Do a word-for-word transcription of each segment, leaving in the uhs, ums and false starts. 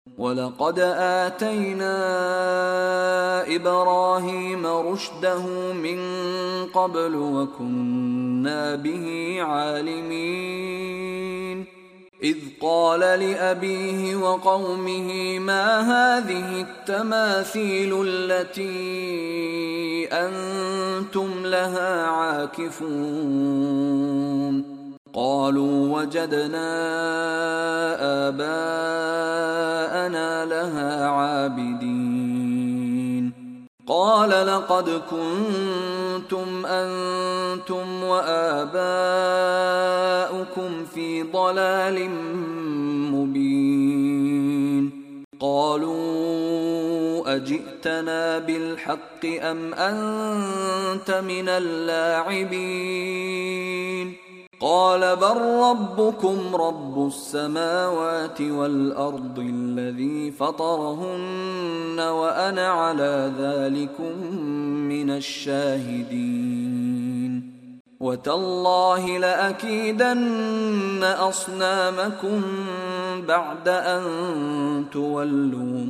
ولقد آتينا إبراهيم رشده من قبل وكنا به عالمين إذ قال لأبيه وقومه ما هذه التماثيل التي أنتم لها عاكفون قالوا وجدنا آباءنا لها عابدين قال لقد كنتم أنتم وآباؤكم في ضلال مبين قالوا أجئتنا بالحق أم أنت من اللاعبين قال بل ربكم رب السماوات والأرض الذي فطرهن وأنا على ذلكم من الشاهدين وتالله لأكيدن أصنامكم بعد أن تولوا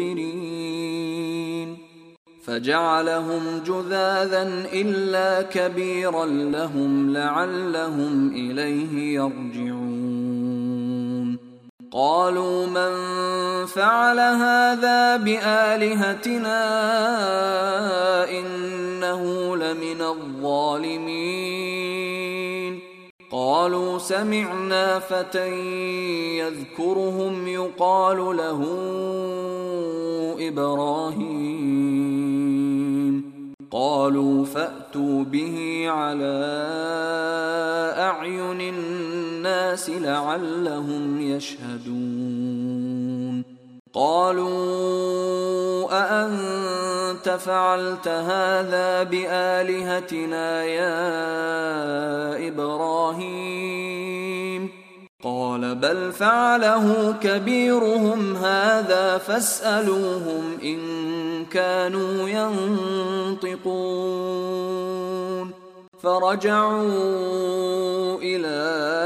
مدبرين فجعلهم جذاذا إلا كبيرا لهم لعلهم إليه يرجعون قالوا من فعل هذا بآلهتنا إنه لمن الظالمين قالوا سمعنا فتى يذكرهم يقال له إبراهيم قالوا فأتوا به على أعين الناس لعلهم يشهدون قالوا أأنت فعلت هذا بآلهتنا يا إبراهيم قال بل فعله كبيرهم هذا فاسألوهم إن كانوا ينطقون فرجعوا إلى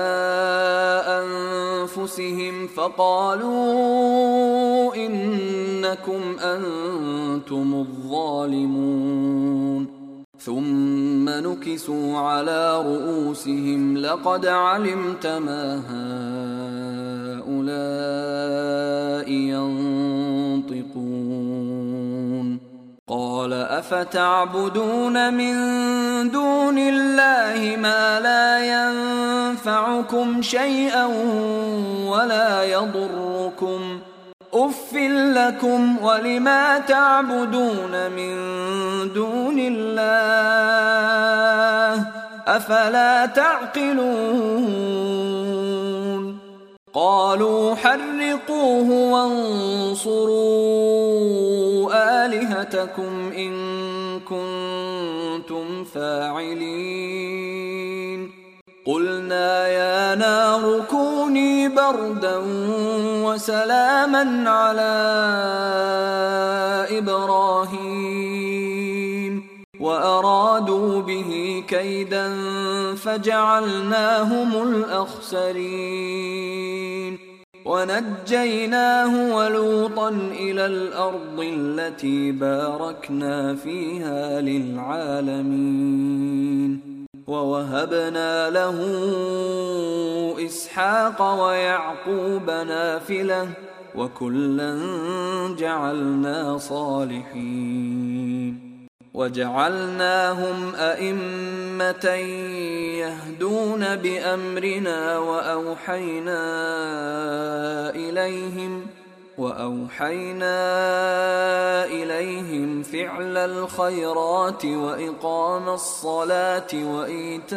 أنفسهم فقالوا إنكم أنتم الظالمون ثم نكسوا على رؤوسهم لقد علمت ما هؤلاء ينطقون قال أفتعبدون من دون الله ما لا ينفعكم شيئا ولا يضركم أف لكم ولما تعبدون من دون الله أفلا تعقلون قالوا حرقوه وانصروا آلهتكم إن كنتم فاعلين قلنا يا نار كوني بردا وسلاما على إبراهيم وأرادوا به كيدا فجعلناهم الأخسرين ونجيناه ولوطا إلى الأرض التي باركنا فيها للعالمين ووهبنا له إسحاق ويعقوب نافلة وكلا جعلنا صالحين وجعلناهم أئمة يهدون بأمرنا وأوحينا إليهم وأوحينا إليهم فعل الخيرات وإقام الصلاة وإيتاء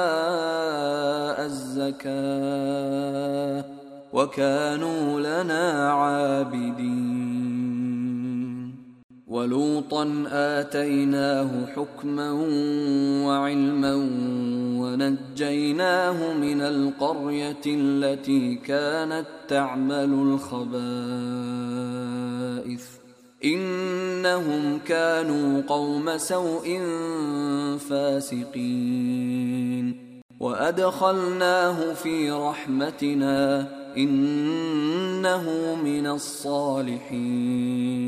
الزكاة وكانوا لنا عابدين ولوطا آتيناه حكما وعلما ونجيناه من القرية التي كانت تعمل الخبائث إنهم كانوا قوم سوء فاسقين وأدخلناه في رحمتنا إنه من الصالحين.